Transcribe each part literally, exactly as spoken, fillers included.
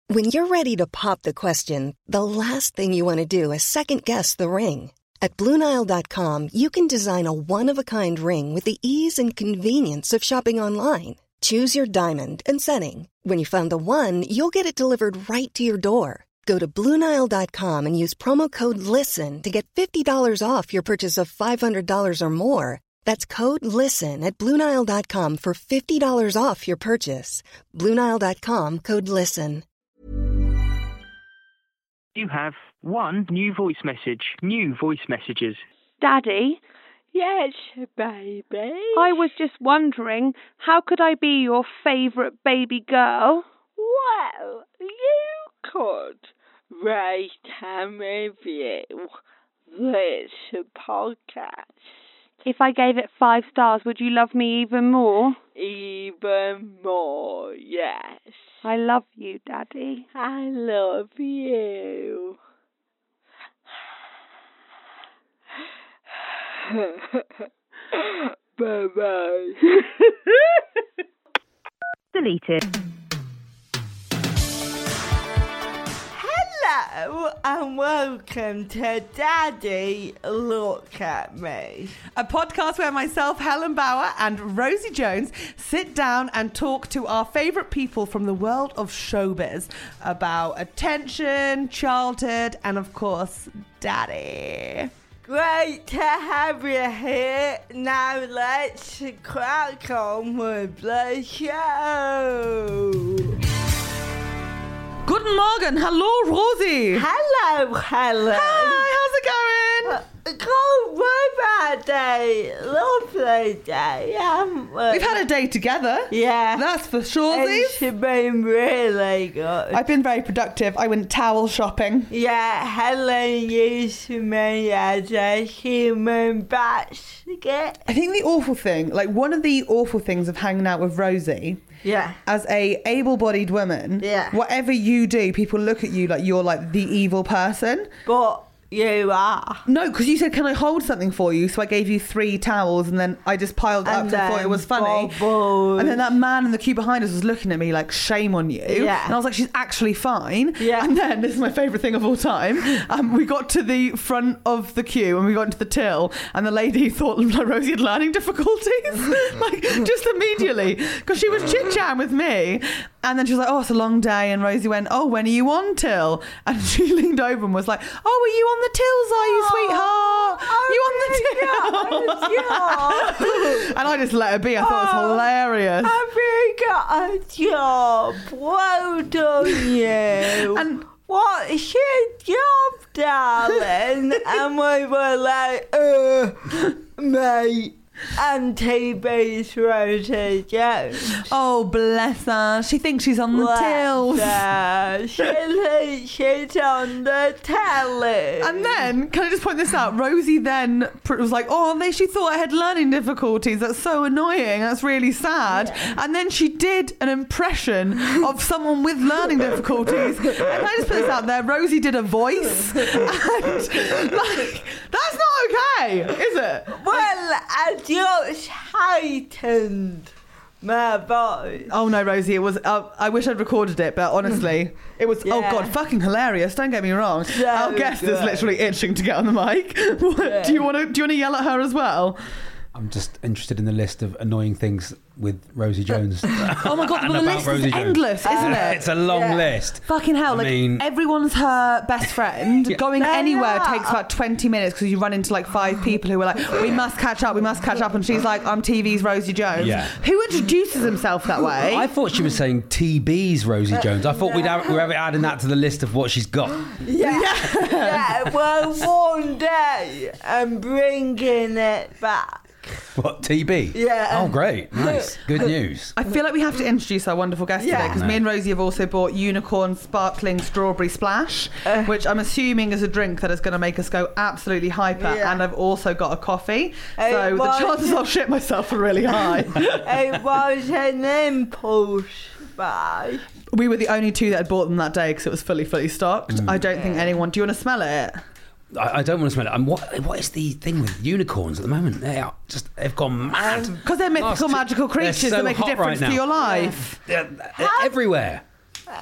When you're ready to pop the question, the last thing you want to do is second-guess the ring. At Blue Nile dot com, you can design a one-of-a-kind ring with the ease and convenience of shopping online. Choose your diamond and setting. When you find the one, you'll get it delivered right to your door. Go to Blue Nile dot com and use promo code LISTEN to get fifty dollars off your purchase of five hundred dollars or more. That's code LISTEN at Blue Nile dot com for fifty dollars off your purchase. Blue Nile dot com, code LISTEN. You have one new voice message. New voice messages. Daddy? Yes, baby? I was just wondering, how could I be your favourite baby girl? Well, you could rate and review this podcast. If I gave it five stars, would you love me even more? Even more, yes. I love you, Daddy. I love you. Bye-bye. Deleted. Hello and welcome to Daddy Look at Me, a podcast where myself, Helen Bauer, and Rosie Jones sit down and talk to our favourite people from the world of showbiz about attention, childhood, and of course, Daddy. Great to have you here. Now let's crack on with the show. Guten Morgen, hello Rosie. Hello, Helen. Hi, how's it going? Good, we've had a lovely day, haven't we? We've had a day together. Yeah. That's for sure. It's been really good. I've been very productive. I went towel shopping. Yeah, Helen used me as a human basket. I think the awful thing, like one of the awful things of hanging out with Rosie, yeah, as a able-bodied woman, yeah, whatever you do, people look at you like you're like the evil person. But you are. No, because you said, can I hold something for you? So I gave you three towels and then I just piled it up because I thought it was funny. Bubbles. And then that man in the queue behind us was looking at me like, shame on you. Yeah. And I was like, she's actually fine. Yeah. And then, this is my favourite thing of all time, um, we got to the front of the queue and we got into the till and the lady thought like Rosie had learning difficulties. Like, just immediately. Because she was chit-chatting with me. And then she was like, oh, it's a long day. And Rosie went, oh, when are you on till? And she leaned over and was like, oh, are you on the tills, are you, sweetheart? Oh, you on the tills? And I just let her be. I thought it was hilarious. Have you got a job? Well done, you. And what's your job, darling? And we were like, uh, mate. And T B's Rosie Jones. oh, bless her. She thinks she's on the tills. Her. She thinks she's on the telly. And then, can I just point this out? Rosie then was like, oh, they, she thought I had learning difficulties. That's so annoying. That's really sad. Yeah. And then she did an impression of someone with learning difficulties. And can I just put this out there? Rosie did a voice. And, like, that's not okay, is it? Well, I just heightened my voice. Oh no, Rosie, it was. Uh, I wish I'd recorded it, but honestly, it was. Yeah. Oh god, fucking hilarious! Don't get me wrong. So Our guest good. is literally itching to get on the mic. What, yeah. Do you want to? Do you want to yell at her as well? I'm just interested in the list of annoying things with Rosie Jones. Oh my god, well, the list Rosie is Jones. endless, isn't uh, it? It's a long yeah. list. Fucking hell, I like mean, everyone's her best friend. Yeah. Going they anywhere are. takes about twenty minutes because you run into like five people who are like, we must catch up, we must catch up. And she's like, I'm T V's Rosie Jones. Yeah. Who introduces himself that way? I thought she was saying T B's Rosie Jones. I thought we'd have, we're adding that to the list of what she's got. Yeah. yeah. yeah. Well, one day I'm bringing it back. What, T B? Yeah. Oh, great. Nice. Good news. I feel like we have to introduce our wonderful guest yeah. today because no. me and Rosie have also bought Unicorn Sparkling Strawberry Splash, uh, which I'm assuming is a drink that is going to make us go absolutely hyper. Yeah. And I've also got a coffee. Uh, so the chances I'll shit myself are really high. It was an impulse buy. We were the only two that had bought them that day because it was fully, fully stocked. Mm. I don't yeah. think anyone... Do you want to smell it? I, I don't want to smell it. And what what is the thing with unicorns at the moment? They are just they've gone mad because um, they're mythical, Last magical creatures so that make a difference right to your life. Yeah. They're, they're everywhere.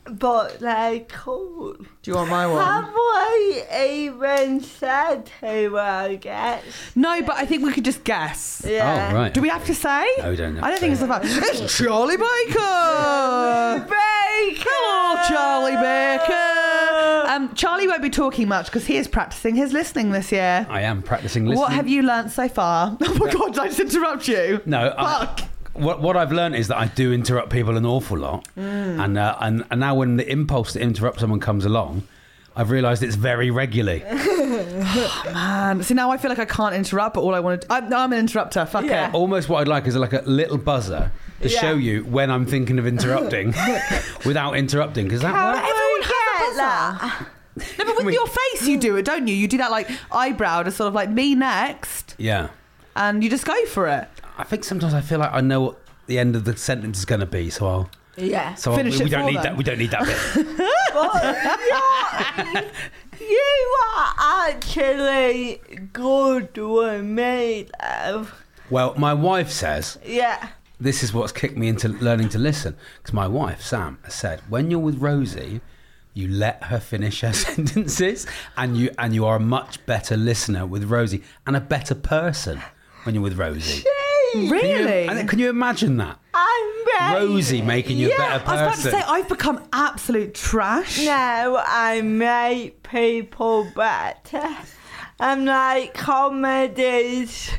but they're cool. Do you want my one? Have we even said who I guess? No, but I think we could just guess. Yeah. Oh, right. Do we have to say? No, we don't have I don't to think say. it's about. It's Charlie Baker. Baker! Hello, Charlie Baker. Um, Charlie won't be talking much because he is practicing his listening this year. I am practicing listening. What have you learnt so far? Oh my God, did I just interrupt you? No, I, Fuck. what what I've learned is that I do interrupt people an awful lot, Mm. and, uh, and and now when the impulse to interrupt someone comes along, I've realised it's very regularly. Man, see now I feel like I can't interrupt, but all I want to I'm, I'm an interrupter. Fuck Yeah. it. Almost what I'd like is like a little buzzer to Yeah. show you when I'm thinking of interrupting without interrupting, because that How works. do Everyone we has a get buzzer. that? No, but with We- your face you do it, don't you? You do that like eyebrow to sort of like me next, Yeah, and you just go for it. I think sometimes I feel like I know what the end of the sentence is going to be, so I'll. Yeah. So I'll, Finish we, it we don't for need them. that. We don't need that bit. But you're, you are actually good with me, love. Well, my wife says Yeah. this is what's kicked me into learning to listen, because my wife Sam has said when you're with Rosie, you let her finish her sentences, and you and you are a much better listener with Rosie and a better person when you're with Rosie. Can you- Really? and can you imagine that? I'm ready. Rosie making you a Yeah. better I was about to person. say I've become absolute trash. No, I make people better. I'm like comedies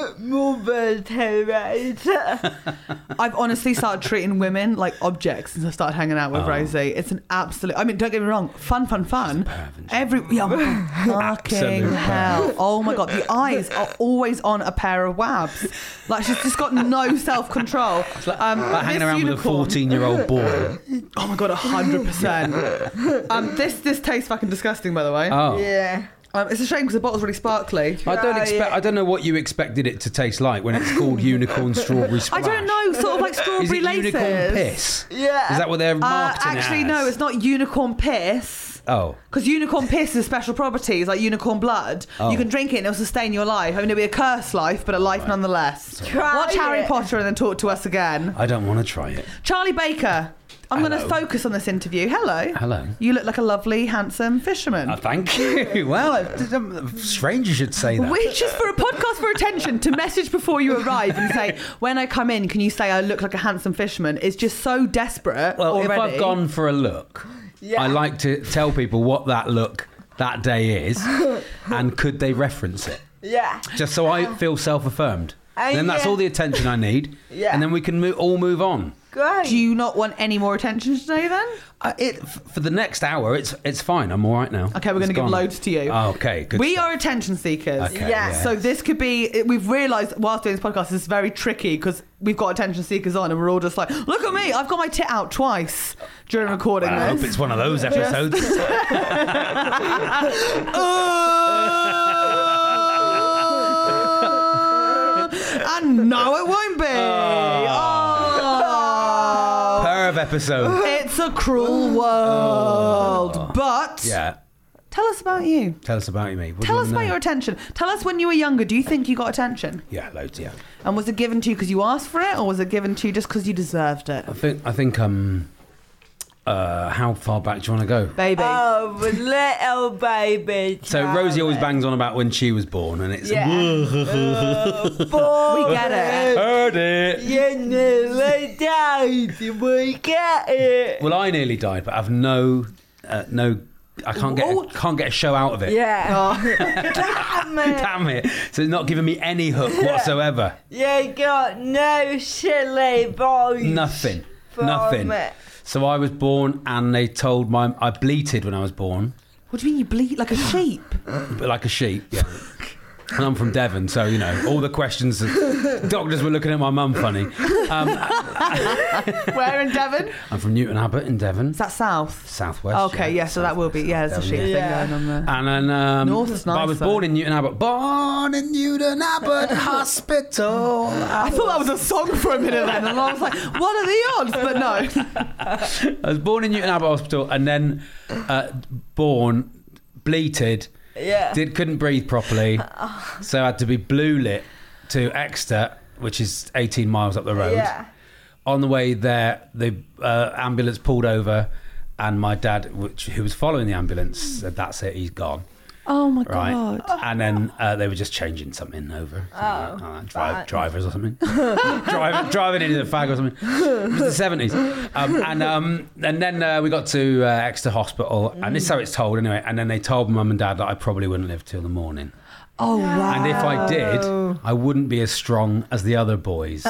Mother Teresa. I've honestly started treating women like objects since I started hanging out with Oh. Rosie. It's an absolute. I mean, don't get me wrong, fun, fun, fun. perv, Every yeah, oh my God, fucking Absolute hell! Oh my God, the eyes are always on a pair of wabs. Like she's just got no self control. Um, Like hanging this around with a unicorn- fourteen-year-old boy. Oh my God, a hundred percent. Um, this this tastes fucking disgusting, by the way. Oh, Yeah. Um, it's a shame because the bottle's really sparkly. I don't Oh, expect. yeah. I don't know what you expected it to taste like when it's called unicorn strawberry I splash. don't know, sort of like Is strawberry it laces. unicorn piss? Yeah. Is that what they're Uh, marketing actually, it as? no, it's not unicorn piss. Oh, Because unicorn piss has special properties, like unicorn blood. Oh. You can drink it and it'll sustain your life. I mean, it'll be a cursed life, but a life nonetheless. Try Watch Harry it. Potter and then talk to us again. I don't want to try it. Charlie Baker, I'm going to Hello. focus on this interview. Hello. Hello. You look like a lovely, handsome fisherman. Oh, thank you. Well, it's, um, strange you should say that. Which just for a podcast for attention to message before you arrive and say, when I come in, can you say I look like a handsome fisherman? Is just so desperate Well, already. if I've gone for a look, Yeah. I like to tell people what that look that day is, and could they reference it, Yeah. just so I feel self-affirmed. Uh, then that's yeah. all the attention I need, Yeah. and then we can mo- all move on. Great. Do you not want any more attention today then? Uh, it f- for the next hour, it's it's fine. I'm all right now. Okay, we're going It's to give gone. loads to you. Oh, okay, good. We stuff. are attention seekers. Okay, Yeah. yeah. So this could be, we've realised whilst doing this podcast, it's very tricky because we've got attention seekers on and we're all just like, look at me, I've got my tit out twice during recording Well, I hope this. it's one of those episodes. And no, it won't be. Oh. Perv episode. It's a cruel world. But Yeah. tell us about you. Tell us about you, me. What do Tell you us wanna about know? your attention. Tell us when you were younger, do you think you got attention? Yeah, loads. Yeah. And was it given to you because you asked for it or was it given to you just because you deserved it? I think. I think. Um. Uh. How far back do you want to go? Baby. Oh, little baby. So Rosie always bangs on about when she was born, and it's Yeah. we get it. heard it. You nearly died. We get it. Well, I nearly died, but I've no, uh, no. I can't get Oh. can't get a show out of it. Yeah. Damn it. Damn it! So it's not giving me any hook whatsoever. You got no silly voice. Nothing. from Nothing. it. So I was born, and they told my I bleated when I was born, What do you mean you bleed like a sheep? but like a sheep. Yeah. And I'm from Devon, so you know all the questions. Doctors were looking at my mum funny. Um, Where in Devon? I'm from Newton Abbot in Devon, Is that south? southwest. Okay, yeah, so that will be, yeah, there's a Devon, sheep yeah. thing Yeah. going on there. And then um, North is but I was nicer. born in Newton Abbott. Born in Newton Abbott Hospital. I thought that was a song for a minute then, and I was like, what are the odds? But no. I was born in Newton Abbott Hospital, and then uh, born, bleated, Yeah. did couldn't breathe properly, so I had to be blue lit to Exeter, which is eighteen miles up the road. Yeah. On the way there, the uh, ambulance pulled over, and my dad, which, who was following the ambulance, said, "That's it, he's gone." Oh my Right, god! and then uh, they were just changing something over, something Oh, like, uh, drive, drivers or something, driving, driving into the fag or something. It was the seventies, um, and um, and then uh, we got to uh, Exeter Hospital, and this is how it's told anyway. And then they told mum and dad that I probably wouldn't live till the morning, Oh wow! and if I did, I wouldn't be as strong as the other boys.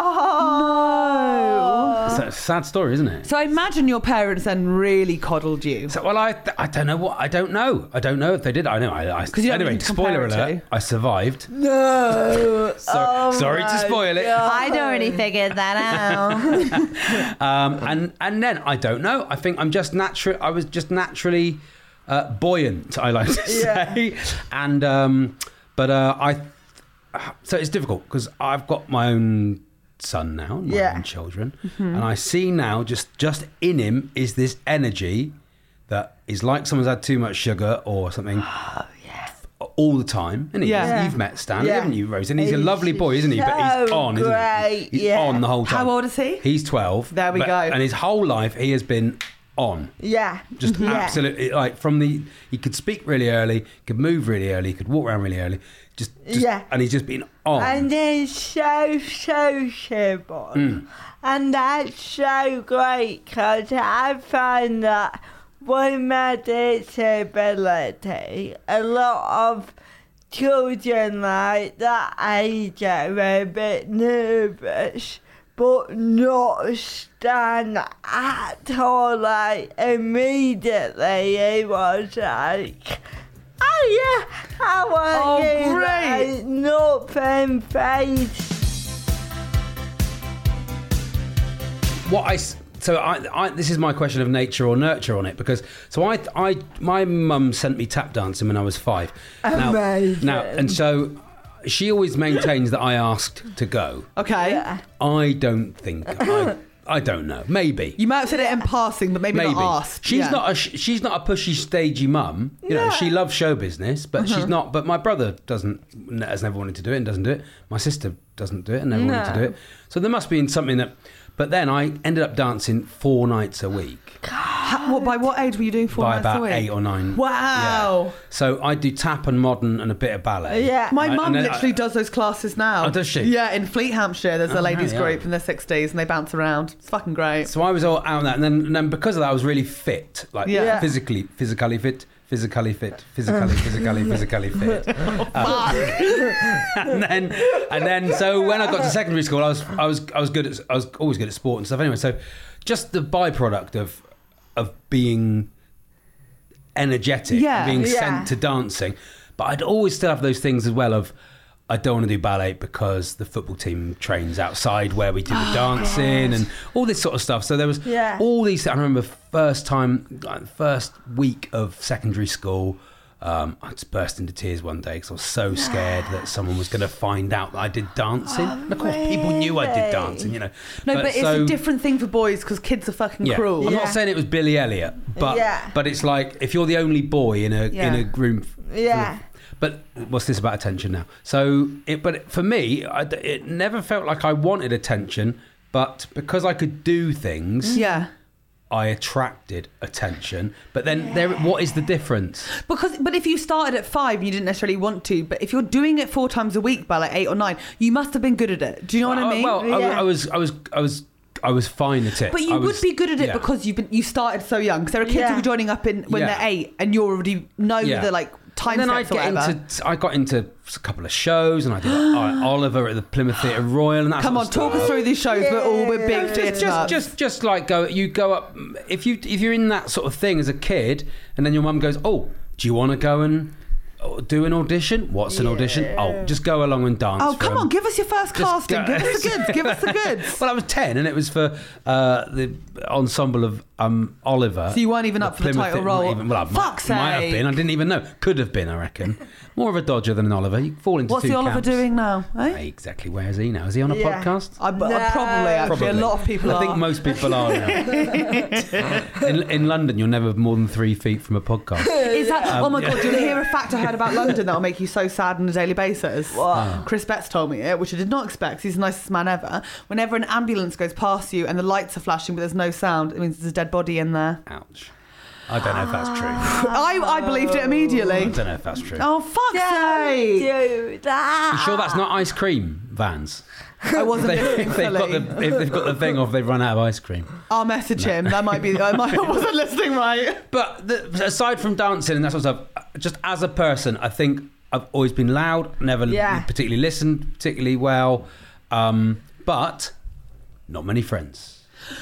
Oh So it's a sad story, isn't it? So I imagine your parents then really coddled you. So, well, I I don't know what I don't know. I don't know if they did. I know. I, I you don't anyway. need to compare Spoiler it alert: to. I survived. No. So, Oh sorry to my spoil it. I'd already figured that out. Um, and and then I don't know. I think I'm just natural. I was just naturally uh, buoyant. I like to Yeah. say, and um, but uh, I. So it's difficult because I've got my own son now, my Yeah. own children, and I see now just just in him is this energy that is like someone's had too much sugar or something. All the time, isn't he? Yeah. You've met Stanley, Yeah. haven't you, Rose? And he's a He's lovely boy, isn't he? But he's so on, isn't great, he? He's yeah. on the whole time. How old is he? He's twelve. There we but- go. And his whole life, he has been on. Yeah. Just Yeah. absolutely, like from the, he could speak really early, could move really early, could walk around really early. Just, just Yeah. And he's just been on. And he's so sociable. Mm. And that's so great because I find that with my disability, a lot of children like that age are a bit nervous, but not Stan at all. Like, immediately he was like, oh yeah, I want Oh, you, great. like, nothing face. what I s- so I, I this is my question of nature or nurture on it, because so I I my mum sent me tap dancing when I was five. Amazing. Now, now and so she always maintains that I asked to go. Okay. Yeah. I don't think I I don't know. Maybe. You might have said it in passing, but maybe, Maybe not asked. she's Yeah. not a sh- she's not a pushy, stagey mum. You know, she loves show business, but Uh-huh. she's not. But my brother doesn't has never wanted to do it and doesn't do it. My sister doesn't do it and never wanted to do No. it. So there must be something that. But then I ended up dancing four nights a week Ha- what, by what age were you doing four by nights a about week? eight or nine. Wow. Yeah. So I do tap and modern and a bit of ballet. Yeah. My And- mum and then literally I- does those classes now. Oh, does she? Yeah, in Fleet, Hampshire, there's a Oh, ladies' yeah. group in their sixties and they bounce around. It's fucking great. So I was all out on that, and then, and then because of that, I was really fit, like Yeah. physically, physically fit, physically fit, physically, physically, physically fit. Um, and then, and then, so when I got to secondary school, I was, I was, I was good at, I was always good at sport and stuff. Anyway, so just the byproduct of, of being energetic, Yeah. being Yeah. sent to dancing, but I'd always still have those things as well of. I don't want to do ballet because the football team trains outside where we do the dancing and all this sort of stuff. So there was Yeah. all these. I remember first time, like, first week of secondary school, um, I just burst into tears one day because I was so scared that someone was going to find out that I did dancing. Oh, And of course, people knew I did really? dancing, you know. No, but, it's so- a different thing for boys because kids are fucking yeah. cruel. I'm Yeah. not saying it was Billy Elliot, but Yeah. but it's like if you're the only boy in a Yeah. in a room. Yeah. But what's this about attention now? So, it, but for me, I, it never felt like I wanted attention, but because I could do things, Yeah. I attracted attention. But then, there, what is the difference? Because, but if you started at five and you didn't necessarily want to, but if you're doing it four times a week by like eight or nine, you must have been good at it. Do you know what I mean? Well, I, Yeah. I was, I was, I was, I was fine at it. But you I would was- be good at it yeah. because you've been you started so young. Because there are kids Yeah. who are joining up in when Yeah. they're eight, and you already know Yeah. the like time And then I steps or get whatever. into, I got into a couple of shows, and I did like, Oliver at the Plymouth Theatre Royal, and that Come sort on, of talk stuff. us through these shows. We're all we're big Yeah. theatre just, just, nuts. just, just like go. You go up if you if you're in that sort of thing as a kid, and then your mum goes, "Oh, do you want to go and do an audition? What's an audition? Oh, just go along and dance." Oh, for come them." on, give us your first Just casting. go- Give us the goods. Give us the goods. Well, I was ten, and it was for uh, the ensemble of um, Oliver. So you weren't even up for the Plymouth title Theatre- role? not even- well, I might, Fuck's might have sake. been. I didn't even know. Could have been, I reckon. More of a dodger than an Oliver. You fall into What's two the Oliver camps. doing now? Eh? Hey, exactly. Where is he now? Is he on a Yeah. podcast? I, I No. probably actually Probably. a lot of people I are. think most people are now. in, in London, you're never more than three feet from a podcast. Is Is that? Um, oh my yeah. god! You'll hear a fact I heard about London that will make you so sad on a daily basis. What? Chris Betts told me it, which I did not expect. He's the nicest man ever. Whenever an ambulance goes past you and the lights are flashing but there's no sound, it means there's a dead body in there. Ouch. I don't know if that's true. I, I believed it immediately. I don't know if that's true. Oh fuck's Don't sake! do that. You sure that's not ice cream vans? I wasn't They, listening if, they've got fully. the, if they've got the thing off, they've run out of ice cream. I'll message him. That might be. I, might, I wasn't listening right. But the, aside from dancing and that sort of stuff, just as a person, I think I've always been loud, never Yeah. particularly listened particularly well, um, but not many friends.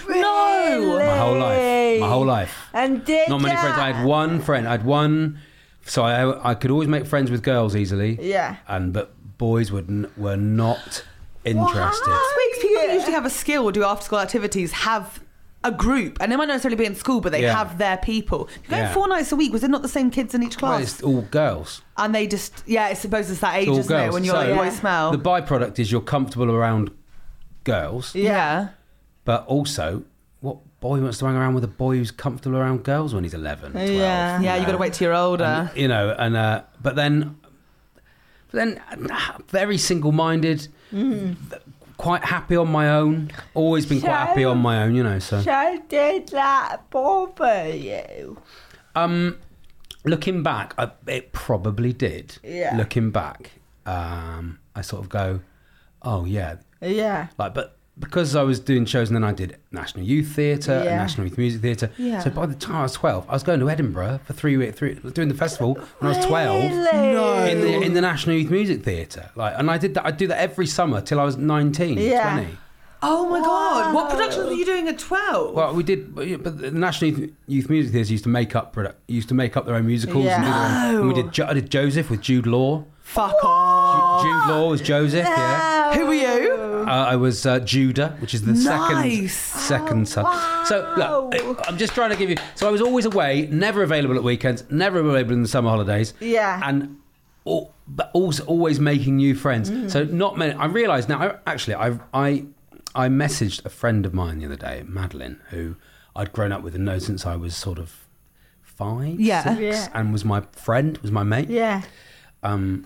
No! My whole life. My whole life. And did Not many that? friends. I had one friend. I had one. So I, I could always make friends with girls easily. Yeah. And but boys would n- were not interested. What? Weeks people Yeah. usually have a skill or do after school activities, have a group, and they might not necessarily be in school, but they Yeah. have their people. You're going Yeah. four nights a week. Was it not the same kids in each Well, class? it's all girls. And they just, yeah, I suppose it's that age, It's all isn't it? girls. When you're So- like, boy Yeah. smell. The byproduct is you're comfortable around girls, yeah. but also, what boy wants to hang around with a boy who's comfortable around girls when he's eleven, twelve? Yeah. Yeah, you got to wait till you're older. And, you know, and uh, but then, but then, uh, very single-minded, Mm. quite happy on my own. Always been quite happy on my own, you know. So, So did that bother you? um, looking back, I, it probably did. Yeah. Looking back, um, I sort of go, oh yeah, Yeah. like, but. Because I was doing shows and then I did National Youth Theatre and Yeah. National Youth Music Theatre. Yeah. So by the time I was twelve, I was going to Edinburgh for three weeks, three, doing the festival when I was twelve. Really? No. In the in the National Youth Music Theatre, like, and I did that. I do that every summer till I was nineteen, Yeah. twenty. Oh my God. What Wow. productions were you doing at twelve? Well, we did, but the National Youth- Youth Music Theatre used to make up produ- used to make up their own musicals. Yeah. And, do their own, and we did. Jo- I did Joseph with Jude Law. Fuck off. Jude Law was Joseph. Yeah. Who were you? Uh, I was uh, Judah, which is the Nice. second second son. So look, I- I'm just trying to give you. So I was always away, never available at weekends, never available in the summer holidays. Yeah. And al- but also always making new friends. Mm. So not many. I realise now. I, actually, I I I messaged a friend of mine the other day, Madeline, who I'd grown up with and known since I was sort of five, Yeah. six, Yeah. and was my friend, was my mate. Yeah. Um,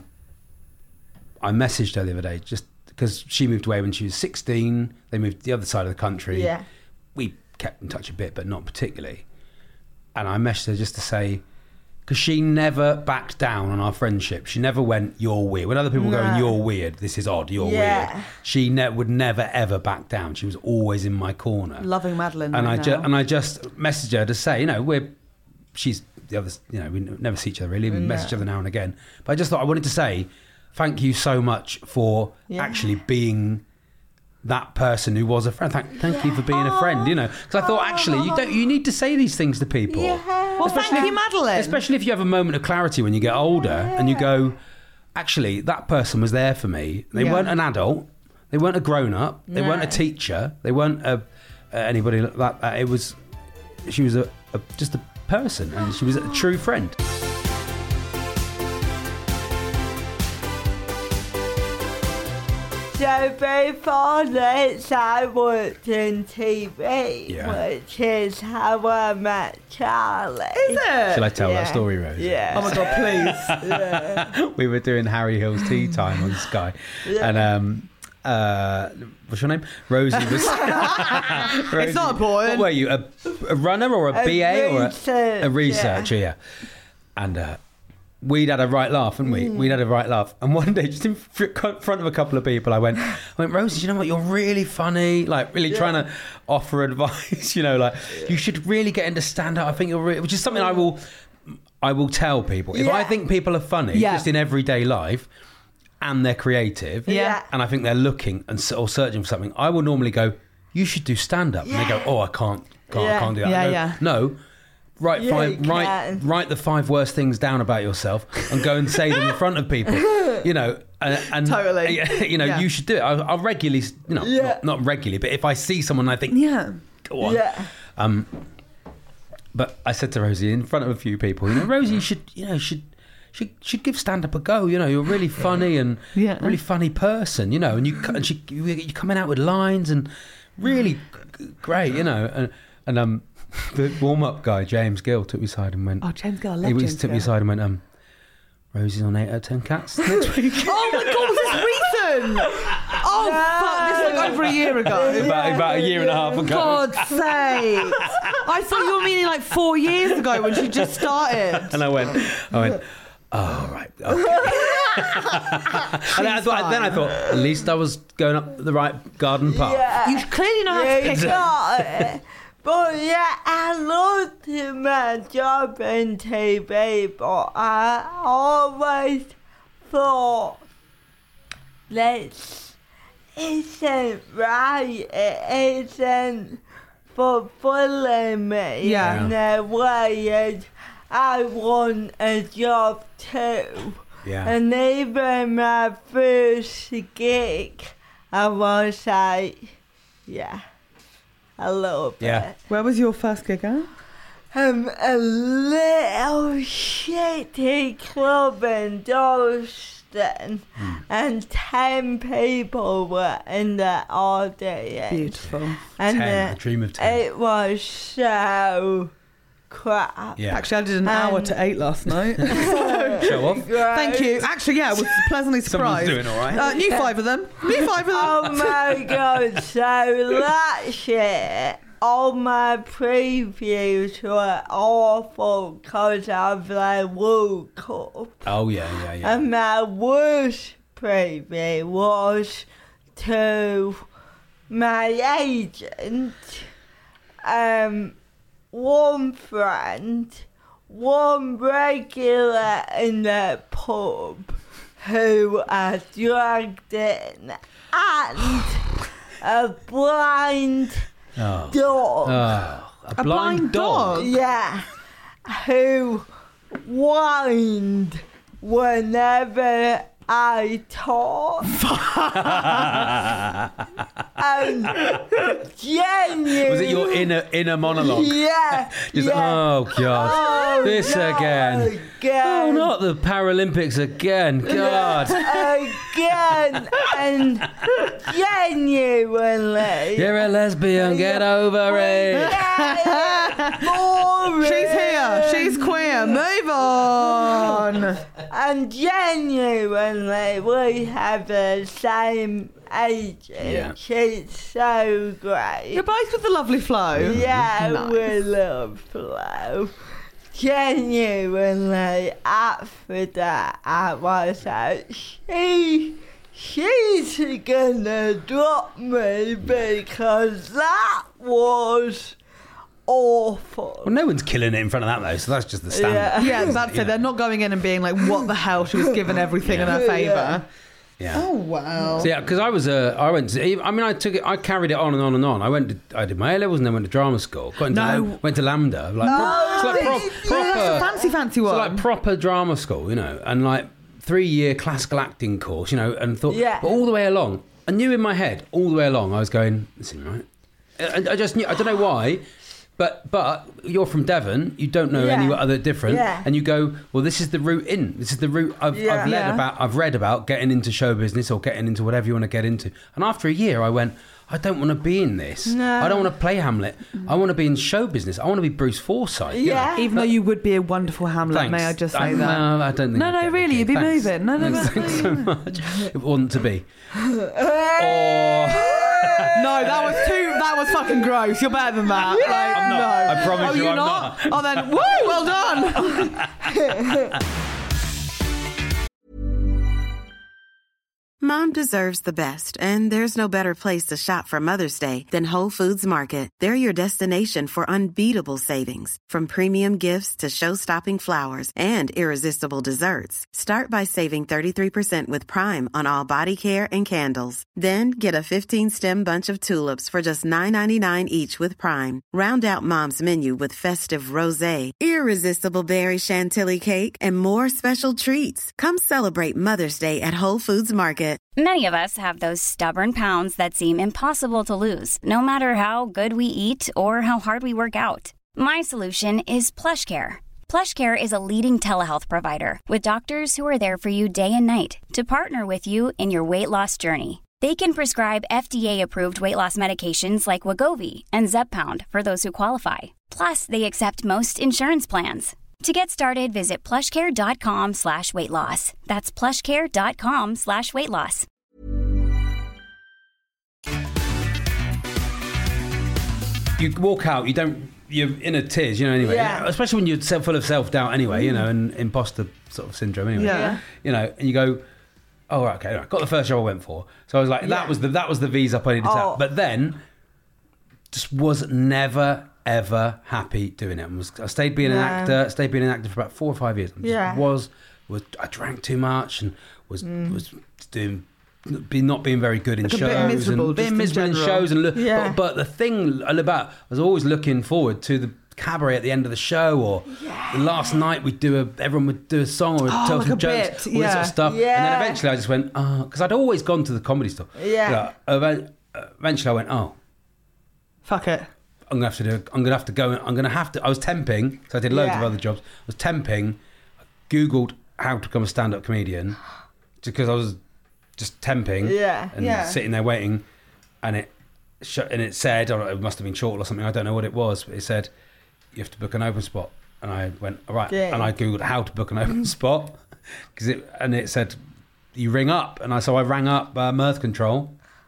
I messaged her the other day just because she moved away when she was sixteen. They moved to the other side of the country. Yeah. We kept in touch a bit, but not particularly. And I messaged her just to say, because she never backed down on our friendship. She never went, "You're weird." When other people No. go, "You're weird. This is odd. You're Yeah. weird." She ne- would never ever back down. She was always in my corner. Loving Madeline. and right I ju- now. and I just messaged her to say, you know, we're she's the others, you know, we n- never see each other really. We message each other now and again. But I just thought I wanted to say thank you so much for Yeah. actually being that person who was a friend. Thank, thank you for being a friend. You know, because I thought actually you don't you need to say these things to people. Yeah. Well, thank Especially- you, Madeline. Especially if you have a moment of clarity when you get older and you go, actually, that person was there for me. They Yeah. weren't an adult. They weren't a grown up. They weren't a No. teacher. They weren't a, uh, anybody like that. Uh, it was, she was a, a just a person, and she was a true friend. So before this, I worked in T V, Yeah. which is how I met Charlie. Is it? Shall I tell Yeah. that story, Rose? Yeah. Oh my God, please. Yeah. We were doing Harry Hill's Tea Time on Sky, Yeah. and um, uh, what's your name? Rosie was. Rosie, It's not important. What were you, a, a runner or a, A B A or a, researcher. a researcher? Yeah. And uh, we'd had a right laugh, hadn't we? We'd had a right laugh. And one day, just in fr- front of a couple of people, I went, I went, Rosie, you know what? You're really funny. Like, really trying to offer advice. You know, like you should really get into stand up. I think you're, re-, which is something I will, I will tell people. If I Yeah. think people are funny, Yeah. just in everyday life, and they're creative, Yeah. and I think they're looking and s- or searching for something, I will normally go, you should do stand up. And they go, oh, I can't, can't, Yeah. can't do that. Yeah, I go, yeah. No. Write Yeah, five. you Write can. write the five worst things down about yourself and go and say them in front of people. You know, and, and Totally. You know, Yeah. you should do it. I, I'll regularly, you know, Yeah. not, not regularly, but if I see someone, I think, Yeah. go on. Yeah. Um, but I said to Rosie in front of a few people, you know, Rosie, you should, you know, should. Should, should give stand up a go. You know, you're really funny and Yeah. really funny person. You know, and you and she, you, you're coming out with lines and really g- great. You know, and and um, the warm-up guy, James Gill, took me aside and went... Oh, James Gill, I love He James took me Gill. aside and went, um, Rosie's on eight out of ten cats next week. Oh my God, was this recent? Oh, fuck, this was like over a year ago. about, about a year and a half ago. God's sake. I thought you were meaning like four years ago when she just started. And I went, I went, oh, right, okay. and then I, thought, then I thought, at least I was going up the right garden path. Yeah. You clearly know how to pick You it. got it. But yeah, I loved my job in T V, but I always thought this isn't right. It isn't fulfilling me Yeah. in a way as I want a job too. Yeah. And even my first gig, I was like, yeah, a little bit. Yeah. Where was your first gig at? Um, a little shitty club in Dalston, Hmm. and ten people were in the audience. Beautiful. And ten, uh, a dream of ten. it was so crap. Yeah. Actually, I did an hour Um, to eight last night. Show off. Thank you. Actually, yeah, I was pleasantly surprised. Someone's doing all right. Uh, knew five of them. Knew five of them. Oh my god, so last year, all my previews were awful because of the World Cup. Oh, yeah, yeah, yeah. And my worst preview was to my agent, um, one friend, one regular in the pub who I dragged in, and a blind Oh. dog. Oh, a, A blind dog? Yeah, who whined whenever I talked. And genuinely. Was it your inner inner monologue? Yeah. Just, yeah. oh, God. Oh, This not again. again. Oh, not the Paralympics again. God. Again. And genuinely. You're a lesbian. Get over it. Yeah, boring. She's here. She's queer. Move on. And genuinely, we have the same agent. Yeah. She's so great. You're both with the lovely flow. Yeah, Nice. we love Flo. Genuinely, after that, I was like, she, she's gonna drop me because that was awful. Well, no one's killing it in front of that, though, so that's just the standard. Yeah. Yeah, that's it. They're not going in and being like, what the hell? She was given everything in her Yeah. favour. Yeah. Oh, wow. So yeah, because I was, uh, I went to, I mean, I took it, I carried it on and on and on. I went, to, I did my A levels and then went to drama school. Got into No. Lam- went to Lambda, like, pro- it's like pro- Yeah, that's a proper, fancy, fancy it's one. like proper drama school, you know, and like three year classical acting course, you know, and thought, Yeah. but all the way along, I knew in my head, all the way along, I was going, this isn't right. I, I just knew, I don't know why. But but you're from Devon, you don't know Yeah. any other different, Yeah. and you go, well, this is the route in. This is the route I've, Yeah. I've read Yeah. about. I've read about getting into show business or getting into whatever you want to get into. And after a year, I went, I don't want to be in this. No. I don't want to play Hamlet. I want to be in show business. I want to be Bruce Forsyth. you know. Yeah. Even though you would be a wonderful Hamlet, Thanks. may I just say I, that? No, I don't think. No, I'd no, get the really, gig. you'd be Thanks. moving. No, no, no, Thanks no. so much. It wasn't to be. Or No, that was too. That was fucking gross. You're better than that. Like, I'm not. No. I promise oh, you, you're I'm not. not. Oh, then woo, well done. Mom deserves the best, and there's no better place to shop for Mother's Day than Whole Foods Market. They're your destination for unbeatable savings, from premium gifts to show-stopping flowers and irresistible desserts. Start by saving thirty-three percent with Prime on all body care and candles. Then get a fifteen-stem bunch of tulips for just nine ninety-nine each with Prime. Round out Mom's menu with festive rosé, irresistible berry chantilly cake, and more special treats. Come celebrate Mother's Day at Whole Foods Market. Many of us have those stubborn pounds that seem impossible to lose, no matter how good we eat or how hard we work out. My solution is PlushCare. PlushCare is a leading telehealth provider with doctors who are there for you day and night to partner with you in your weight loss journey. They can prescribe F D A-approved weight loss medications like Wegovy and Zepbound for those who qualify. Plus, they accept most insurance plans. To get started, visit plushcare.com slash weight loss. That's plushcare.com slash weight loss. You walk out, you don't, you're in a tears, you know, anyway. Yeah. Especially when you're so full of self-doubt anyway, you know, and imposter sort of syndrome anyway. Yeah. You know, and you go, oh, right, okay, right, got the first job I went for. So I was like, Yeah. that was the that was the V's up I needed to Oh. have. But then, just was never, ever happy doing it. I, was, I stayed being an No. actor, stayed being an actor for about four or five years. I just Yeah. was, was, I drank too much and was, was doing... Be not being very good in Like a shows bit miserable, and just being in miserable in, general. shows and look, Yeah. but, but the thing about I was always looking forward to the cabaret at the end of the show, or the last night we'd do a everyone would do a song or Oh, tell like some a jokes, bit, all this sort yeah. of stuff, and Yeah. then eventually I just went, oh, because I'd always gone to the comedy store. Yeah. You know, even- eventually I went, oh, Fuck it. I'm gonna have to do. I'm gonna have to go. I'm gonna have to. I was temping, so I did loads Yeah. of other jobs. I was temping. I Googled how to become a stand-up comedian, because I was just temping. Yeah. And Yeah. sitting there waiting, and it sh- and it said, or it must have been short or something. I don't know what it was, but it said you have to book an open spot. And I went, all right. Yeah. And I Googled how to book an open spot, because it and it said you ring up, and I so I rang up uh, Mirth Control.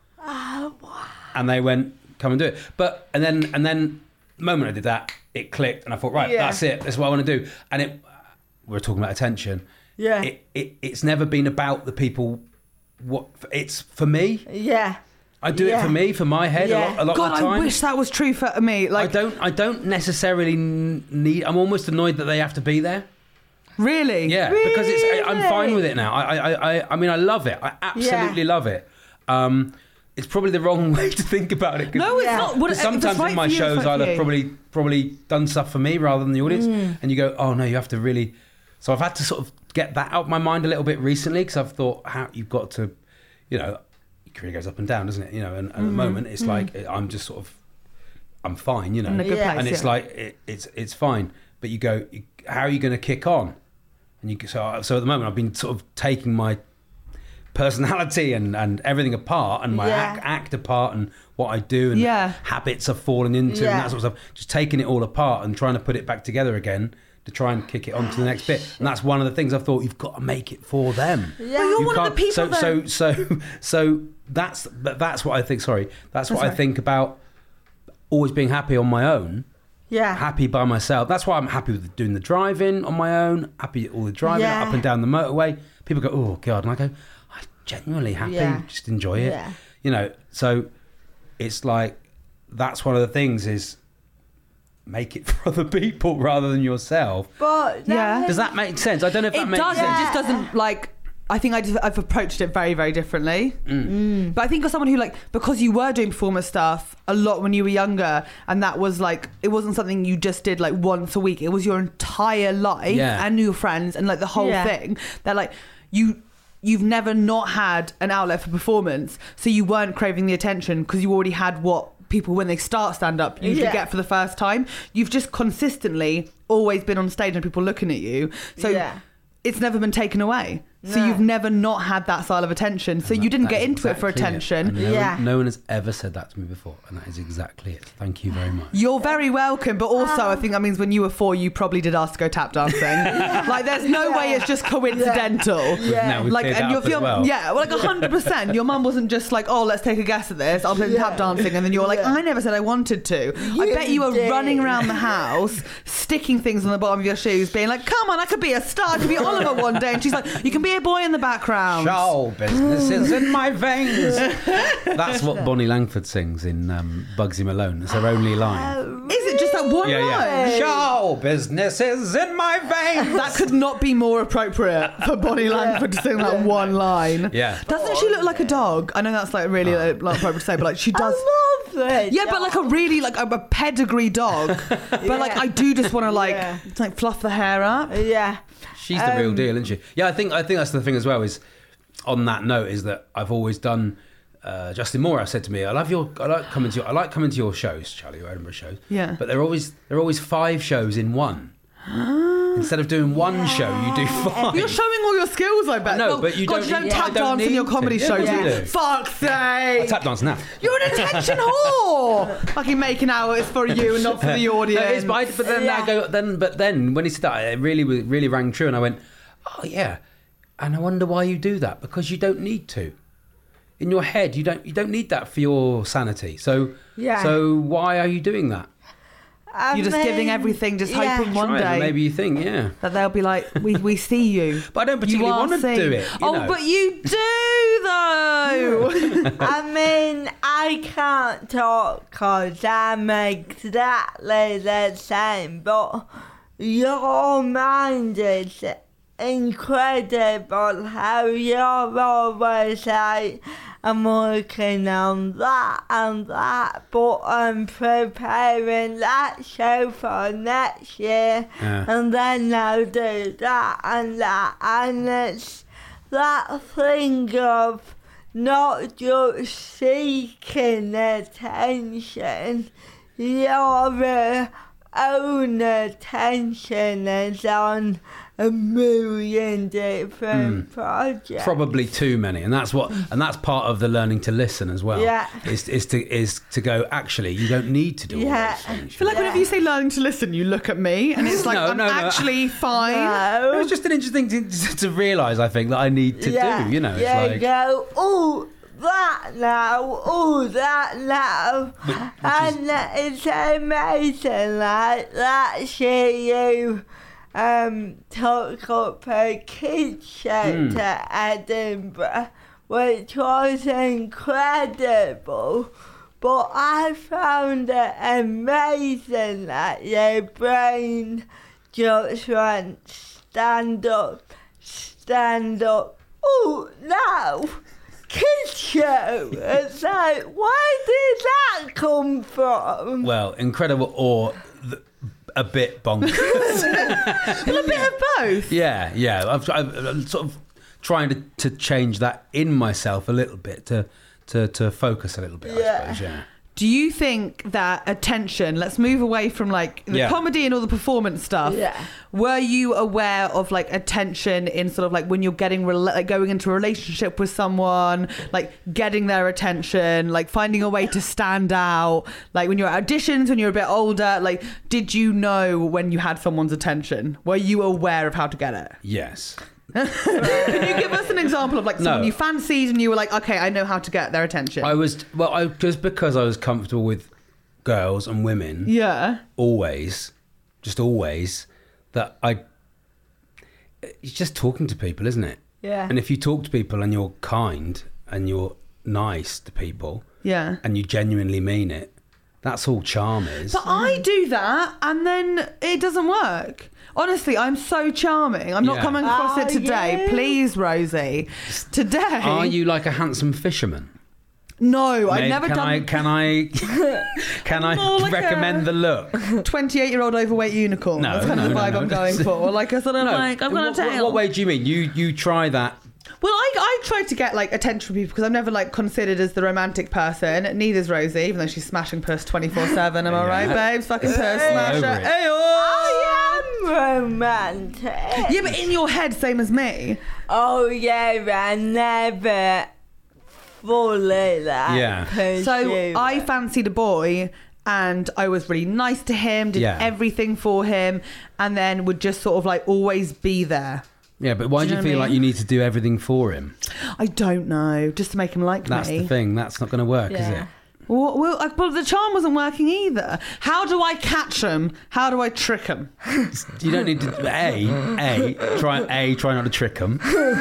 And they went, come and do it. But and then and then the moment I did that, it clicked, and I thought, right, Yeah. that's it. That's what I want to do. And it, we were talking about attention. Yeah. It, it it's never been about the people. What it's for me. Yeah. I do Yeah. it for me, for my head Yeah. a lot, a lot God, of the time. I wish that was true for me. I Like, don't. I don't necessarily n- need. I'm almost annoyed that they have to be there. really? Yeah, because it's. I, I'm fine Really? with it now. I. I. I. I mean, I love it. I absolutely Yeah. love it. Um, it's probably the wrong way to think about it. 'cause- No, it's Yeah. not. What, Because if it's sometimes right in my for you, it's shows right I'll for have you. probably probably done stuff for me rather than the audience, Mm. and you go, oh no, you have to really. So I've had to sort of get that out of my mind a little bit recently, because I've thought how you've got to, you know, your career goes up and down, doesn't it? You know, and, and at the moment it's like I'm just sort of, I'm fine, you know, Mm-hmm. In a good Yeah. place, and it's yeah. like it, it's it's fine, but you go, you, how are you going to kick on? And you so so at the moment I've been sort of taking my personality and, and everything apart, and my Yeah. act, act apart, and what I do, and Yeah. habits I've fallen into, Yeah. and that sort of stuff. Just taking it all apart and trying to put it back together again to try and kick it on to the next bit. And that's one of the things I've thought, you've got to make it for them. Yeah. But you're You one of the can't- people so, that... so so so that's but that's what I think. Sorry, that's what That's I right. think about always being happy on my own. Yeah. Happy by myself. That's why I'm happy with doing the driving on my own. Happy all the driving Yeah. up and down the motorway. People go, oh God, and I go, I'm genuinely happy. Yeah. Just enjoy it. Yeah. You know. So it's like that's one of the things is make it for other people rather than yourself. But Yeah. Does that make sense? I don't know if that It makes does. sense. It just doesn't like. I think I just, I've approached it very, very differently. Mm. But I think as someone who like, because you were doing performance stuff a lot when you were younger, and that was like, it wasn't something you just did like once a week. It was your entire life Yeah. and your friends and like the whole Yeah. thing. That like you. You've never not had an outlet for performance, so you weren't craving the attention because you already had what people when they start stand up usually Yeah. get for the first time. You've just consistently always been on stage and people looking at you, so Yeah. it's never been taken away. So No. you've never not had that style of attention. So And you that- didn't that get is into it for exactly attention. And no, Yeah. one, no one has ever said that to me before, and that is exactly it. Thank you very much. You're very welcome, but also I think that means when you were four, you probably did ask to go tap dancing. Like, there's no way it's just coincidental. Yeah. Now we've Like, cleared and that your up as your well. yeah, well, like a hundred percent. Your mum wasn't just like, oh, let's take a guess at this. I'll play Yeah. tap dancing, and then you're like, Yeah. I never said I wanted to. I You bet you were did. running around the house, sticking things on the bottom of your shoes, being like, come on, I could be a star, I could be Oliver one day. And she's like, you can be a boy in the background. Show business is in my veins. That's what Bonnie Langford sings in um, Bugsy Malone. It's her only line. Is it just that one Yeah, yeah. line? Show business is in my veins. That could not be more appropriate for Bonnie Langford to sing that one line. Yeah. Doesn't she look like a dog? I know that's like really Oh. like, not appropriate to say, but like she does. I love it. Yeah, but like a really like a, a pedigree dog. But like I do just want to like Yeah. like fluff the hair up. Yeah. She's the real Um, deal, isn't she? Yeah, I think I think that's the thing as well. Is on that note is that I've always done. Uh, Justin Moore said to me, "I love your, I like coming to your, I like coming to your shows, Charlie, your Edinburgh shows. Yeah. but they're always they're always five shows in one. Instead of doing one show, you do five. You're showing all your your skills, I bet. No, oh, but you God, don't you don't need- tap I don't dance in need your comedy to. Yeah, shows. of course you you do. Fuck's sake. I tap dance now. You're an attention whore. Fucking making out it's for you and not for the audience. No, it is, but, I, but then Yeah. I go. Then, but then when he said that, it really, was- really rang true, and I went, "Oh yeah," and I wonder why you do that, because you don't need to. In your head, you don't. You don't need that for your sanity. So, Yeah. so why are you doing that? I You're just mean, giving everything, just yeah. hoping one Right, day maybe you think, yeah. that they'll be like, we, we see you. But I don't particularly You are want to seen. do it. You oh, know. but you do, though. I mean, I can't talk because I'm exactly the same, but your mind is incredible how you're always like, I'm working on that and that, but I'm preparing that show for next year, Yeah. and then I'll do that and that, and it's that thing of not just seeking attention, your own attention is on a million different projects. Probably too many, and that's what, and that's part of the learning to listen as well. Yeah. is is to is to go. Actually, you don't need to do Yeah. all those things. I feel like whenever you say learning to listen, you look at me and it's like, No, I'm no, no. actually fine. It No. was just an interesting thing to, to realise. I think that I need to yeah. do. You know, it's yeah, like go, oh, that now, oh, that now. which And it's amazing, like, last year you um, took up a kids show Mm. to Edinburgh, which was incredible. But I found it amazing that your brain just went stand up, stand up, oh, no. Kids show. It's like, where did that come from? well, incredible or th- a bit bonkers. Well, a bit of both. yeah, yeah. I've, I've, I'm sort of trying to, to change that in myself a little bit to to, to focus a little bit. Yeah. I suppose. Yeah. Do you think that attention, let's move away from like the Yeah. comedy and all the performance stuff. Yeah. Were you aware of like attention in sort of like when you're getting, rela- like going into a relationship with someone, like getting their attention, like finding a way to stand out, like when you're at auditions, when you're a bit older, like did you know when you had someone's attention? Were you aware of how to get it? Yes. Can you give us an example of like someone No. you fancied and you were like, okay, I know how to get their attention? I was well. I just because I was comfortable with girls and women. yeah. Always, just always, that I. It's just talking to people, isn't it? Yeah. And if you talk to people and you're kind and you're nice to people Yeah. and you genuinely mean it, that's all charm is. But I do that and then it doesn't work. Honestly, I'm so charming. I'm not Yeah. coming across Are it today. you? Please, Rosie. Today. Are you like a handsome fisherman? No, I've Maybe- never can done I, can I can I More like recommend a- the look? twenty-eight-year-old overweight unicorn. No, That's kind of no, the no, vibe no. I'm going for. Like a sort of like, I'm in going what, to what, tell. what way do you mean? You you try that? Well, I, I tried to get like attention from people because I'm never like considered as the romantic person. Neither's Rosie, even though she's smashing puss twenty-four seven. Am I Yeah. right, babes? Fucking puss over smasher. it. Hey-oh! I am romantic. Yeah, but in your head, same as me. Oh, yeah, I never fully like Yeah. pursue So I it. fancied a boy and I was really nice to him, did Yeah. everything for him, and then would just sort of like always be there. Yeah, but why Do do you you know feel what I like mean? you need to do everything for him? I don't know, just to make him like That's me. the thing. That's not going to work, is Yeah. it? Well, well, uh, but the charm wasn't working either. How do I catch him? How do I trick him? You don't need to. A, a try a try not to trick them.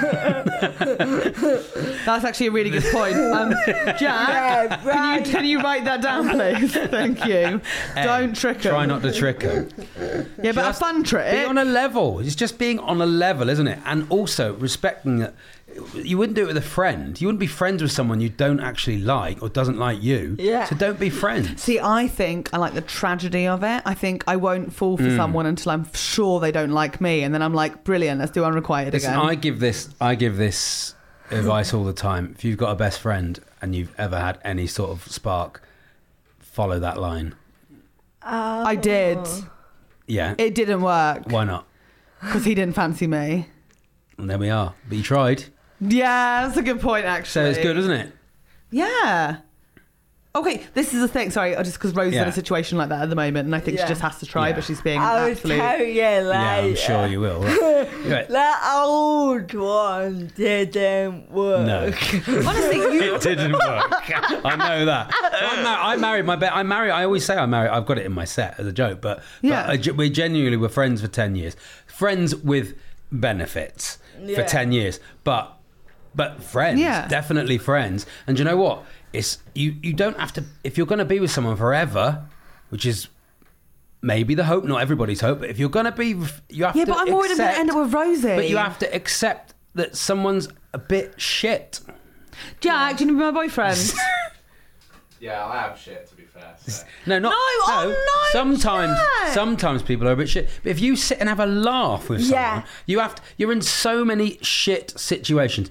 That's actually a really good point. Um, Jack, Yeah, can right. you can you write that down, please? Thank you. Don't trick him. Try not to trick them. Yeah, but a Just fun trick. Be on a level. It's just being on a level, isn't it? And also respecting that. You wouldn't do it with a friend. You wouldn't be friends with someone you don't actually like or doesn't like you. Yeah. So don't be friends. See, I think I like the tragedy of it. I think I won't fall for Mm. someone until I'm sure they don't like me, and then I'm like, brilliant, let's do Unrequited Listen, again. I give this. I give this advice all the time. If you've got a best friend and you've ever had any sort of spark, follow that line. I did. Yeah. It didn't work Why not? because he didn't fancy me. And there we are. But you tried. Yeah, that's a good point, actually. So it's good, isn't it? Yeah. Okay, this is the thing. Sorry, just because Rose is Yeah. in a situation like that at the moment, and I think Yeah. she just has to try, Yeah. but she's being I'll absolute. tell you later. Yeah, I'm sure you will. Right. Right. That old one didn't work. No. Honestly, you. It didn't work. I know that. So I, mar- I married my. Be- I married. I always say I married. I've got it in my set as a joke, but, Yeah. but I, ge- we genuinely were friends for ten years. Friends with benefits Yeah. for ten years, but but friends, Yeah. definitely friends. And do you know what? It's you. You don't have to if you're going to be with someone forever, which is maybe the hope. Not everybody's hope, but if you're going to be, you have Yeah, to. but I'm worried I'm going to accept- end up with Rosie. But you have to accept that someone's a bit shit. Jack, do you know my boyfriend? Yeah, I have shit, to be fair. So. No, not No, oh, no, Sometimes, Jack. sometimes people are a bit shit. But if you sit and have a laugh with someone, Yeah. you have to. You're in so many shit situations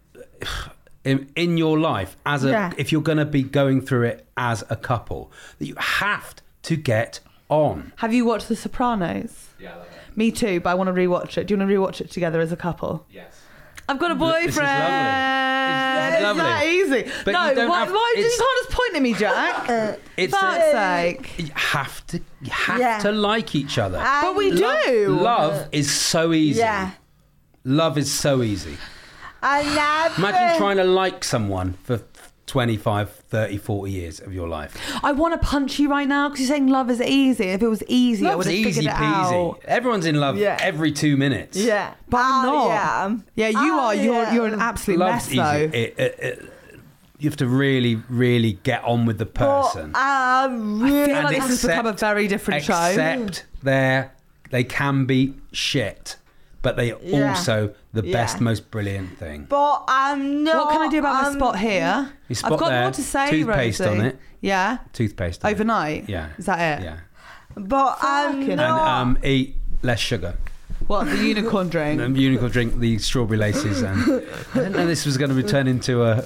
in, in your life as a. Yeah. If you're going to be going through it as a couple, that you have to get on. Have you watched The Sopranos? Yeah, I love it. Me too, but I want to rewatch it. Do you want to rewatch it together as a couple? Yes. I've got a This is boyfriend. lovely. This is lovely. that easy? But no, you don't why, have- why you it's- can't just point at me, Jack? It's Fuck's a, sake. you have to. You have Yeah. to like each other. But we Love- do. Love is so easy. Yeah. Love is so easy. I never. Imagine trying to like someone for twenty-five, thirty, forty years of your life. I want to punch you right now because you're saying love is easy. If it was easy, I would Love's have easy figured it peasy. out. Everyone's in love Yeah. every two minutes. Yeah. But I'm I not. am. Yeah, you I are. You're am. you're an absolute Love's mess, easy. though. It, it, it, you have to really, really get on with the person. But I really. I feel And like this has become a accept- very different show. Except their, they can be shit, but they are Yeah. also the Yeah. best, most brilliant thing. But I'm not. What can I do about my I'm- spot here? You spot I've got there, more to say, toothpaste Rosie. on it. Yeah, Toothpaste. on it. overnight. Yeah. Is that it? Yeah. But I'm Fucking And not. um, eat less sugar. What, the unicorn drink? The unicorn drink the strawberry laces, and I didn't know this was going to turn into a.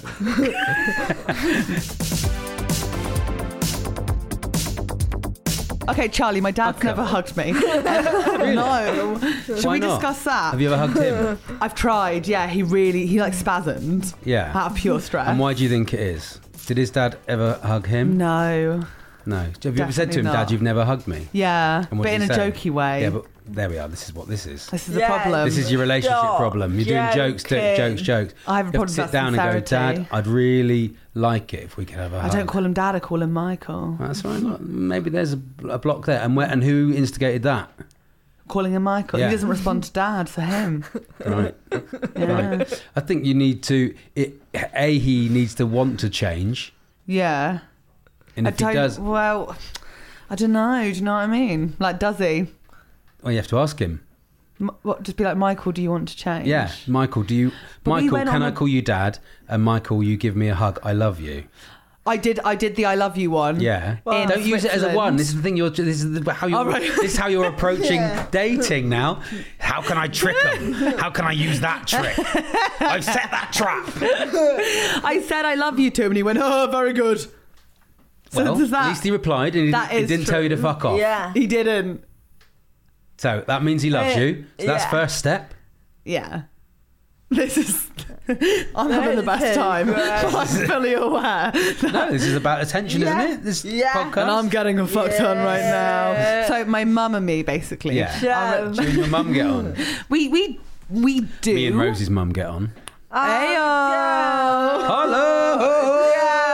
Okay, Charlie, my dad's Okay. never hugged me. No. Should Why we not? discuss that? Have you ever hugged him? I've tried, yeah. He really, he like spasmed Yeah. out of pure stress. And why do you think it is? Did his dad ever hug him? No. No. Have you ever said to Definitely him, not. "Dad, you've never hugged me"? Yeah, And what but did in he a say? jokey way. Yeah, but there we are. This is what this is. This is the Yeah. problem. This is your relationship Stop problem. You're doing jokes, joking. jokes, jokes. I have a You problem to sit with down and go, sincerity. "Dad, I'd really like it if we could have a I hug." don't call him Dad. I call him Michael. That's right. Look, maybe there's a, a block there. And where, and who instigated that? Calling him Michael. Yeah. He doesn't respond to Dad for him. Right. Yeah. Right. I think you need to. It, a he needs to want to change, Yeah. and I if he don't. does, Well, I don't know. Do you know what I mean? Like, does he? well, you have to ask him. M- What? Just be like, Michael, do you want to change? Yeah, Michael, do you? But we Michael, went can on I a- call you Dad? And Michael, you give me a hug. I love you. I did. I did the I love you one. Yeah. In Don't use it as a Switzerland. one. This is the thing. You're. This is the, how you. Oh, right. This is how you're approaching Yeah. dating now. How can I trick them? How can I use that trick? I've set that trap. I said I love you to him, and he went, "Oh, very good." So Well, does that? at least he replied, and he, That he is didn't tell you to true. fuck off. Yeah. He didn't. So that means he loves Yeah. you. So that's Yeah. first step. Yeah. This is. I'm having the best time. Right. I'm fully aware. No, this is about attention, Yeah. isn't it? This Yeah. podcast. And I'm getting a fuck ton right now. Yeah. So my mum and me, basically. Yeah. Yeah. You and your mum get on. We we we do. Me and Rosie's mum get on. Heyo. Hello.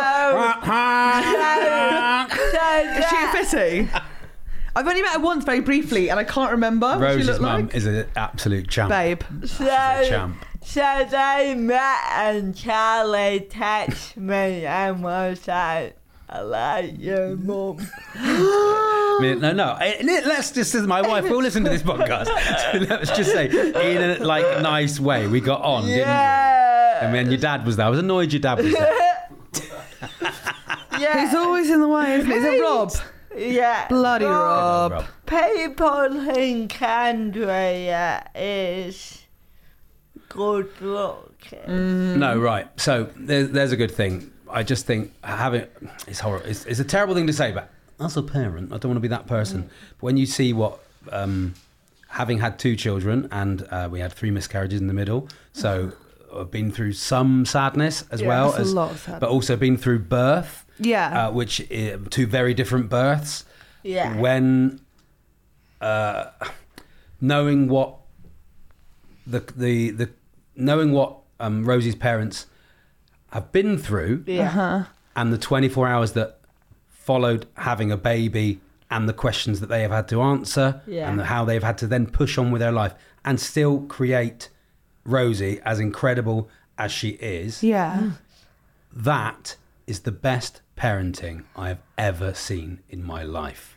Is she a fitty? I've only met her once, very briefly, and I can't remember what she Rosie's looked mum like. is an absolute champ. Babe. She's a champ. So they met and Charlie texted me and was like, I like your mum. I mean, no, no. eh, Let's just. My wife will listen to this podcast. So let's just say, in a like nice way, we got on, didn't we? Yeah. And then your dad was there. I was annoyed your dad was there. Yeah. He's always in the way, isn't he? Is it Rob? Yeah. Bloody But Rob. Rob. People think Andrea is good looking. No, right. So there's, there's a good thing. I just think having it's horrible. It's, it's a terrible thing to say, but as a parent, I don't want to be that person. But when you see what um, having had two children, and uh, we had three miscarriages in the middle, so I've been through some sadness as Yeah, well, that's a as, lot of sadness. but also been through birth. Yeah. Uh, which uh, two very different births. Yeah. When uh, knowing what the the the knowing what um, Rosie's parents have been through, Yeah. Uh-huh. and the twenty-four hours that followed having a baby, and the questions that they have had to answer, Yeah. and the, how they've had to then push on with their life and still create Rosie as incredible as she is. Yeah. That is the best parenting I have ever seen in my life.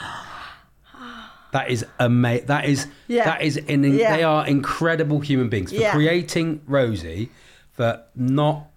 That is amazing. That is Yeah. that is in, Yeah. they are incredible human beings for Yeah. creating Rosie, for not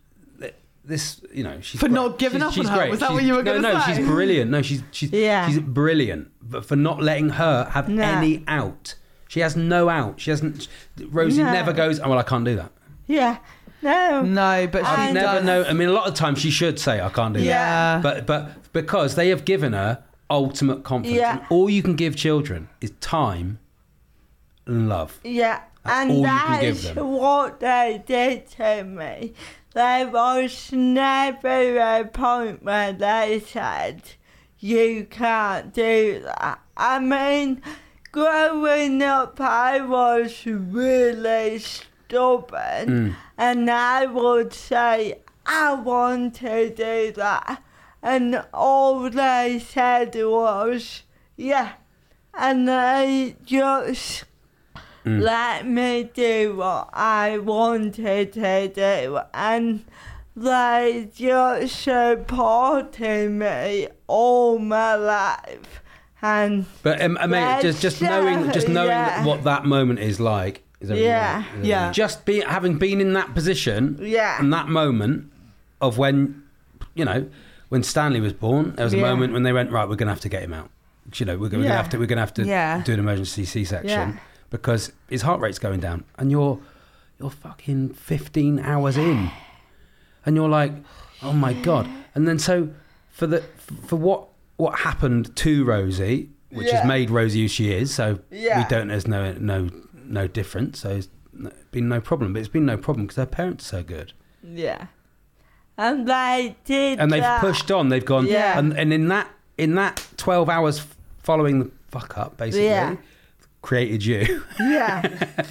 this, you know, she's For great. not giving she's, up she's on her. great. Was that She's- what you were no, gonna no, say? she's brilliant. No, she's she's Yeah. she's brilliant. But for not letting her have No. any out. She has no out. She hasn't. Rosie No. never goes, oh well, I can't do that. Yeah. No. No, but she I never does. know. I mean, a lot of times she should say, I can't do Yeah. that. But but because they have given her ultimate confidence. Yeah. And all you can give children is time and love. Yeah. That's and all you can give that's them. what they did to me. There was never a point where they said, you can't do that. I mean, growing up, I was really stubborn, Mm. and I would say, I want to do that. And all they said was, yeah. And they just Mm. let me do what I wanted to do. And they just supported me all my life. And But um, I mean, That's just just so- knowing just knowing yeah. what that moment is like. Is everything Yeah. right? Is everything Yeah. right? Just be having been in that position. Yeah. And that moment of when, you know, when Stanley was born, there was a Yeah. moment when they went, right, we're going to have to get him out. You know, we're going to Yeah. have to we're going to have to Yeah. do an emergency C-section Yeah. because his heart rate's going down, and you're you're fucking fifteen hours in, and you're like, oh my god. And then so for the for what what happened to Rosie, which Yeah. has made Rosie who she is, so Yeah. we don't there's no no no difference. So it's been no problem, but it's been no problem because her parents are so good. yeah. And they did And they've that. pushed on. They've gone, Yeah. and, and in that in that twelve hours following the fuck up, basically, Yeah. created you. Yeah.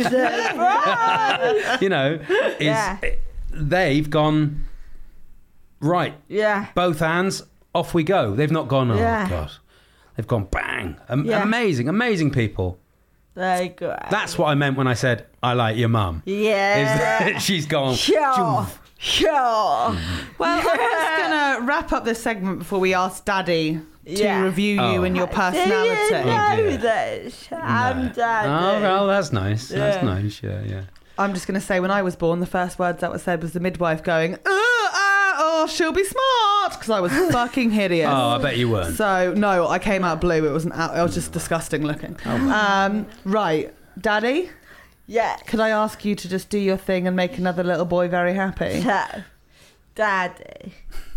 Surprise! You know, is Yeah. they've gone right. Yeah. Both hands, off we go. They've not gone. Oh Yeah. god, they've gone bang. Am- Yeah. Amazing, amazing people. They're great. That's what I meant when I said I like your mum. Is Yeah. that she's gone. Sure. Sure. Well, I'm just going to wrap up this segment before we ask Daddy to Yeah. review you Oh. and your Do personality. you know dear. this? I'm No. Daddy. Oh well, that's nice. That's Yeah. nice. Yeah, yeah. I'm just going to say, when I was born, the first words that was said was the midwife going, "Uh, ah, oh, she'll be smart," because I was fucking hideous. Oh, I bet you weren't. So no, I came out blue. It wasn't. Out, I was just disgusting looking. Oh. Um, right, Daddy, Yeah. could I ask you to just do your thing and make another little boy very happy? So, Daddy.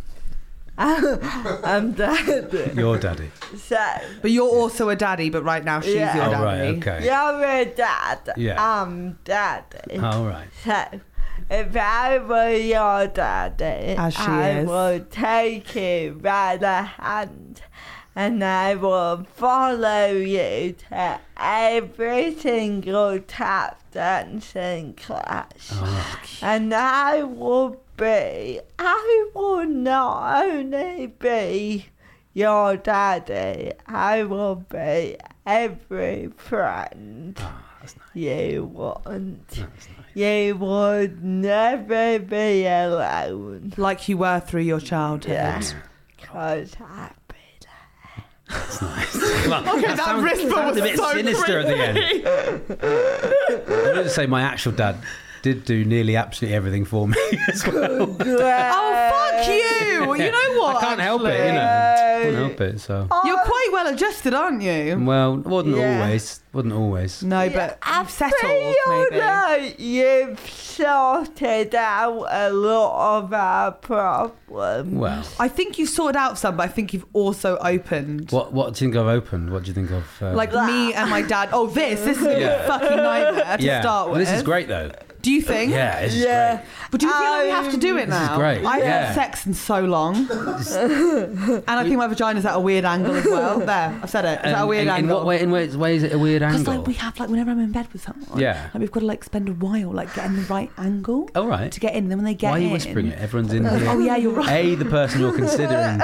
I'm Daddy. Your daddy. So, But you're also a daddy. But right now she's Yeah. your Oh daddy. right, okay. you're a dad. Yeah. I'm Daddy. All right. So, if I were your daddy, As she I is. would take you by the hand and I will follow you to every single tap dancing class. Oh, And I will be, I will not only be your daddy, I will be every friend Ah, that's nice. you want. That's nice. You would never be alone. Like you were through your childhood. Yeah. Because I'd be That's nice. Well, Okay, that, sounds- whisper sounds was a bit so sinister at the end. I'm going to say my actual dad did do nearly absolutely everything for me as well. there. Oh fuck you! You know what? I can't help it, you actually? know. Can't help it. So. You're quite well adjusted, aren't you? Well, wasn't Yeah. always. Wasn't always. No, Yeah, but I you've settled, feel maybe. like you've sorted out a lot of our problems. Well, I think you've sorted out some, but I think you've also opened. what what do you think I've opened? What do you think of? Uh, Like me and my dad. Oh, this. This is a Yeah. fucking nightmare to yeah. start with. Well, this is great though. Do you think? Yeah, this is Yeah. great. But do you feel like we have to do it This is now? great. I haven't Yeah. had sex in so long. And I think my vagina's at a weird angle as well. There, I've said it. It's at a Um, weird in, angle. in what way? In way, way is it a weird Because angle? like we have like whenever I'm in bed with someone, Yeah. like we've got to like spend a while like getting the right angle. Oh, right. To get in, then when they get Why are in. you whispering it? Everyone's in here. Oh yeah, you're right. A, the person you're considering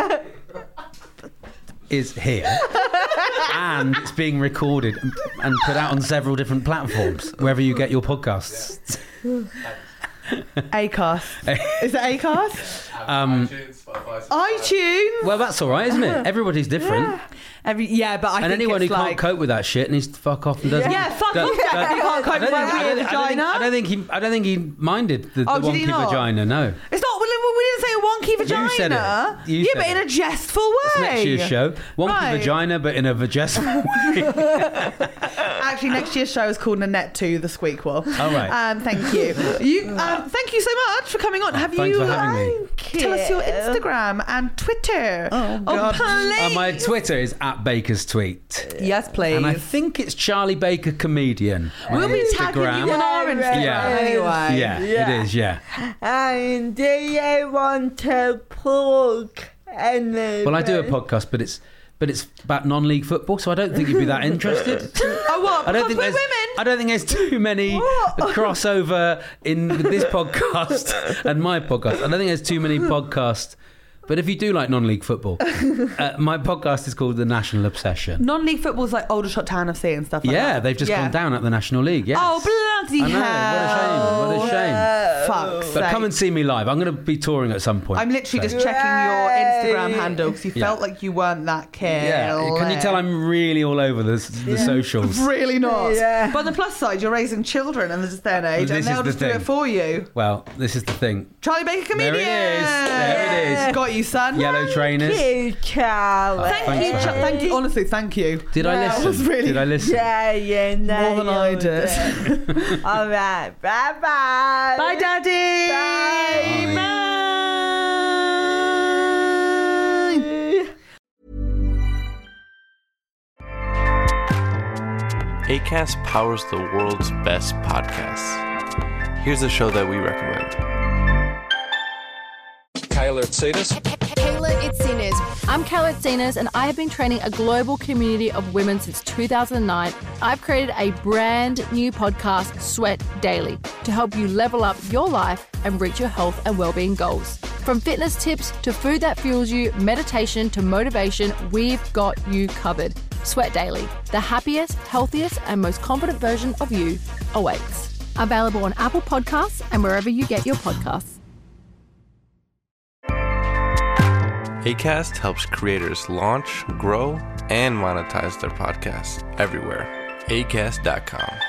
is here, and it's being recorded and, and put out on several different platforms, wherever you get your podcasts. Acast. Is it Acast? Um, iTunes, Spotify, iTunes. well, that's all right, isn't it? Everybody's different. Every yeah, but I and think anyone who it's can't like, cope with that shit needs to fuck off and doesn't. Yeah, fuck don't- off, Jack. You can't cope I with don't my think- I weird don't- I don't think- vagina. I don't think he. I don't think he minded the, Oh, the did he wonky not? vagina. No. It's not. We we didn't say a wonky vagina. You said it. You yeah, said but in it. a jestful way. It's next year's show. Wonky Right. vagina, but in a vagina way. Actually, next year's show is called Nanette two, the Squeakquel. All right. Um, thank you. You. Um, thank you so much for coming on. Have Thanks you? for having me. Tell us your Instagram and Twitter. Oh, God. please. Uh, my Twitter is at Baker's Tweet. Yes, please. And I think it's Charlie Baker Comedian. on We'll be tagging you Instagram. on our Instagram Yeah. anyway. Yeah, Yeah. it is, yeah. And do you want to plug anything? Well, I do a podcast, but it's but it's about non-league football, so I don't think you'd be that interested. Oh, what? I don't Because think we're there's women. I don't think there's too many crossover in with this podcast and my podcast. I don't think there's too many podcasts. But if you do like non-league football, uh, my podcast is called The National Obsession. Non-league football's like Aldershot Town F C and stuff like Yeah, that. they've just Yeah. gone down at the National League. Yes. Oh, bloody I know, hell. what a shame! What a shame! Fuck's But sake. come and see me live. I'm going to be touring at some point. I'm literally so- just checking your Instagram Yay. handle because you Yeah. felt like you weren't that kid. Yeah, can you tell I'm really all over the, the socials? Really not. Yeah. But on the plus side, you're raising children in this day and age, This and is they'll the just do thing. it for you. Well, this is the thing. Charlie Baker comedian. There it is. There it is. Got you, son. Yellow trainers. Thank you, Charlie. Thank Thanks you, for Cha- having thank you. Honestly, thank you. Did I Yeah. listen? That was really- Did I listen? Yeah, you know. More than I did. All right. Bye-bye. Bye, Daddy. Bye. Bye. Acast powers the world's best podcasts. Here's a show that we recommend. Kayla Itsinas. Kayla Itsinas. I'm Kayla Itsinas, and I have been training a global community of women since two thousand nine. I've created a brand new podcast, Sweat Daily, to help you level up your life and reach your health and well-being goals. From fitness tips to food that fuels you, meditation to motivation, we've got you covered. Sweat Daily, the happiest, healthiest, and most confident version of you awaits. Available on Apple Podcasts and wherever you get your podcasts. Acast helps creators launch, grow, and monetize their podcasts everywhere. acast dot com.